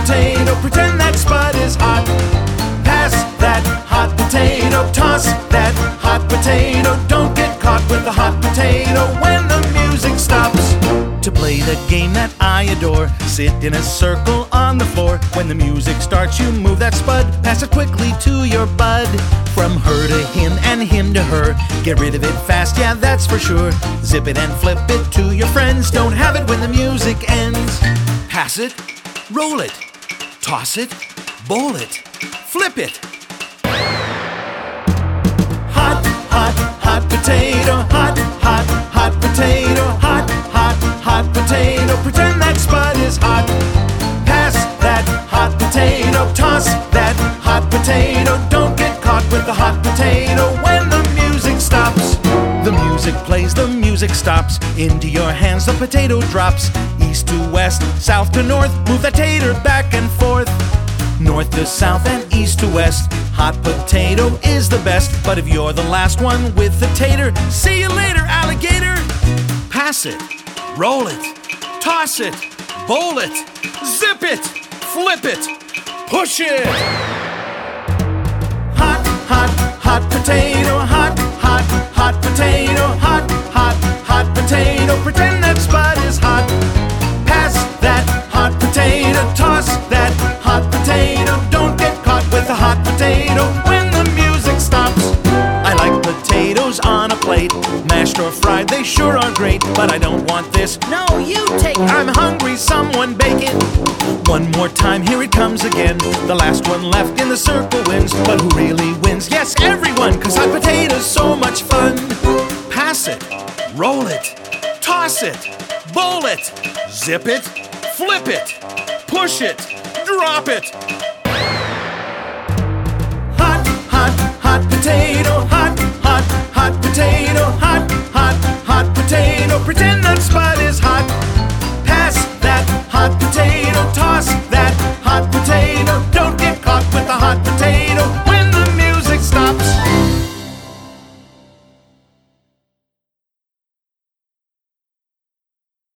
potato, pretend that Spud is hot. Pass that hot potato, toss that hot potato. Don't get caught with the hot potato when the music stops. To play the game that I adore, sit in a circle on the floor. When the music starts, you move that Spud, pass it quickly to your bud. From her to him and him to her, get rid of it fast, yeah, that's for sure. Zip it and flip it to your friends, don't have it when the music ends. Pass it, roll it, toss it, bowl it, flip it. Hot, hot, hot potato, hot, hot, hot potato, hot, hot, hot potato, pretend that Spud is hot. Pass that hot potato, toss that hot potato. Don't get caught with the hot potato when the music stops. The music plays, the music stops. Into your hands the potato drops. East to west, south to north, move that tater back and forth. North to south and east to west, hot potato is the best. But if you're the last one with the tater, see you later, alligator. Pass it, roll it, toss it, bowl it, zip it, flip it, push it. Hot, hot, hot potato, hot, hot, hot potato, hot, hot, hot potato, pretend that Spud is hot. Pass that hot potato, toss that hot potato. Don't get caught with the hot potato when the music stops. I like potatoes on a plate, mashed or fried, they sure are great. But I don't want this, No, you take it. I'm hungry, someone bake it. One more time, here it comes again. The last one left in the circle wins. But who really wins? Yes, everyone, 'cause hot potatoes so much fun. Pass it, roll it, toss it, bowl it, zip it, flip it, push it, drop it. Hot, hot, hot potato, hot, hot, hot potato, hot, hot, hot potato, pretend that Spud is hot. Pass that hot potato, toss that hot potato. Don't get caught with the hot potato when the music stops.